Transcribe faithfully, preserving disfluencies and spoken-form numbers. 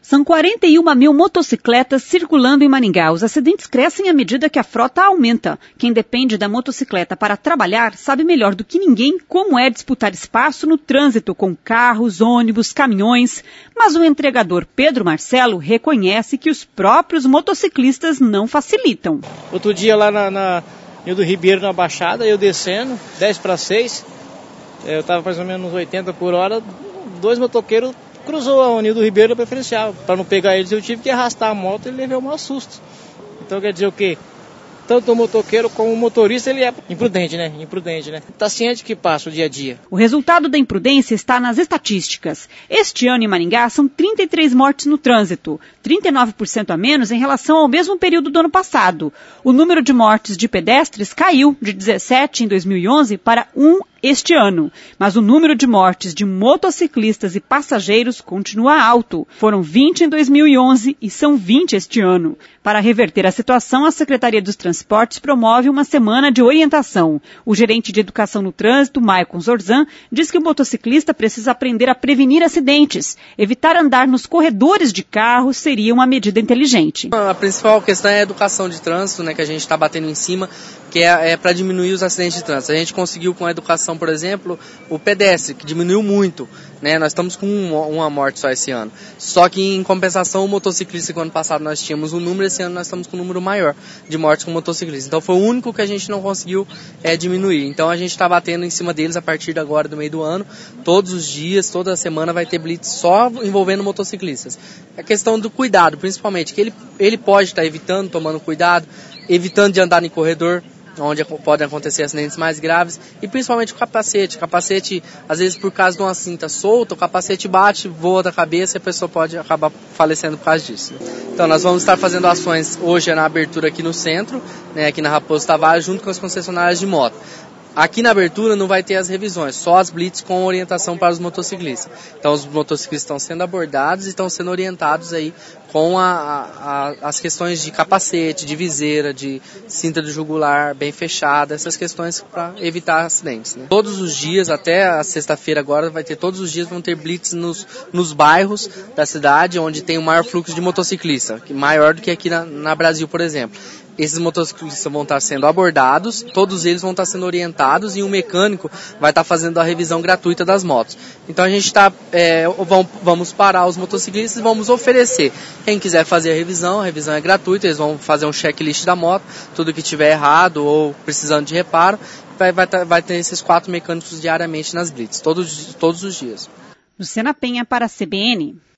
São quarenta e uma mil motocicletas circulando em Maringá. Os acidentes crescem à medida que a frota aumenta. Quem depende da motocicleta para trabalhar sabe melhor do que ninguém como é disputar espaço no trânsito com carros, ônibus, caminhões. Mas o entregador Pedro Marcelo reconhece que os próprios motociclistas não facilitam. Outro dia lá na, na Nil do Ribeiro, na Baixada, eu descendo, dez para seis, eu estava mais ou menos oitenta por hora, dois motoqueiros cruzou a Nil do Ribeiro preferencial. Para não pegar eles, eu tive que arrastar a moto e levei um susto. Então quer dizer o quê? Tanto o motoqueiro como o motorista, ele é imprudente, né? Imprudente, né? Está ciente que passa o dia a dia. O resultado da imprudência está nas estatísticas. Este ano em Maringá são trinta e três mortes no trânsito, trinta e nove por cento a menos em relação ao mesmo período do ano passado. O número de mortes de pedestres caiu de dezessete em dois mil e onze para um este ano, mas o número de mortes de motociclistas e passageiros continua alto. Foram vinte em dois mil e onze e são vinte este ano. Para reverter a situação, a Secretaria dos Transportes promove uma semana de orientação. O gerente de Educação no Trânsito, Maicon Zorzan, diz que o motociclista precisa aprender a prevenir acidentes. Evitar andar nos corredores de carro seria uma medida inteligente. A principal questão é a educação de trânsito, né, que a gente está batendo em cima, que é, é para diminuir os acidentes de trânsito. A gente conseguiu com a educação, por exemplo, o pedestre, que diminuiu muito, né? Nós estamos com um, uma morte só esse ano. Só que em compensação o motociclista, que no ano passado nós tínhamos um número, esse ano nós estamos com um número maior de mortes com motociclistas. Então foi o único que a gente não conseguiu é, diminuir. Então a gente está batendo em cima deles a partir de agora, do meio do ano. Todos os dias, toda semana vai ter blitz só envolvendo motociclistas. A questão do cuidado, principalmente, que ele, ele pode estar evitando, tomando cuidado, evitando de andar em corredor, onde podem acontecer acidentes mais graves, e principalmente o capacete. O capacete, às vezes por causa de uma cinta solta, o capacete bate, voa da cabeça e a pessoa pode acabar falecendo por causa disso. Então nós vamos estar fazendo ações hoje na abertura aqui no centro, né, aqui na Raposo Tavares, junto com as concessionárias de moto. Aqui na abertura não vai ter as revisões, só as blitz com orientação para os motociclistas. Então os motociclistas estão sendo abordados e estão sendo orientados aí com a, a, as questões de capacete, de viseira, de cinta de jugular bem fechada, essas questões para evitar acidentes, né? Todos os dias, até a sexta-feira agora, vai ter todos os dias vão ter blitz nos, nos bairros da cidade, onde tem o maior fluxo de motociclista, maior do que aqui na, na Brasil, por exemplo. Esses motociclistas vão estar sendo abordados, todos eles vão estar sendo orientados e um mecânico vai estar fazendo a revisão gratuita das motos. Então a gente está, é, vamos parar os motociclistas e vamos oferecer. Quem quiser fazer a revisão, a revisão é gratuita, eles vão fazer um checklist da moto, tudo que tiver errado ou precisando de reparo, vai, vai, vai ter esses quatro mecânicos diariamente nas blitz, todos, todos os dias. Luciana Penha para a C B N.